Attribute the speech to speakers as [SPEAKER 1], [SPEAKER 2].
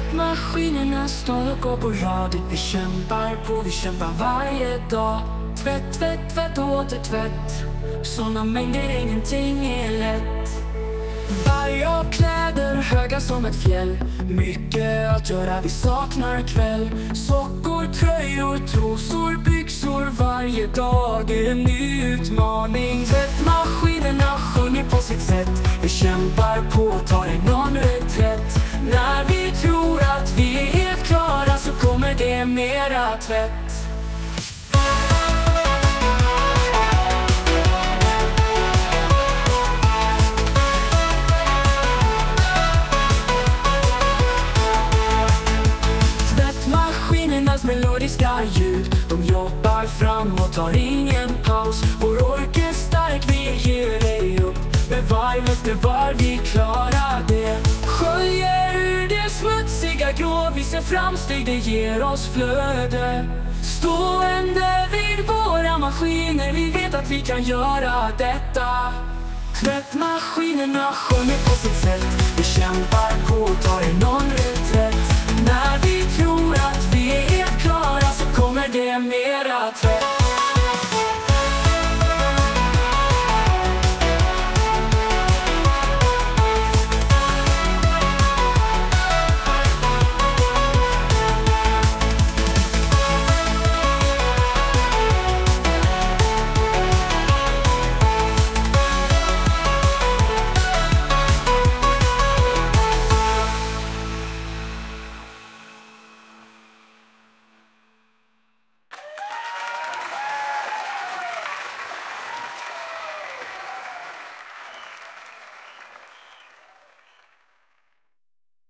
[SPEAKER 1] Tvättmaskinerna står och går på rad. Vi kämpar varje dag. Tvätt, tvätt, tvätt och åter tvätt. Såna mängder, ingenting är lätt. Berg av kläder, höga som ett fjäll. Mycket att göra, vi saknar kväll. Sockor, tröjor, trosor, byxor. Varje dag är en ny utmaning. Tvättmaskinerna sjunger på sitt sätt. Vi kämpar på, tar någon reträtt. När vi tror att vi är helt klara så kommer det mera tvätt. Tvättmaskinernas melodiska ljud, de jobbar framåt, tar ingen paus. Vår ork är stark, vi ger dig upp. Med varv efter varv, vi klarar det. Sköljer ur det smutsiga grå, vi ser framsteg, det ger oss flöde. Stående vid våra maskiner, vi vet att vi kan göra detta. Tvättmaskinerna sjunger på sitt sätt. Vi kämpar på,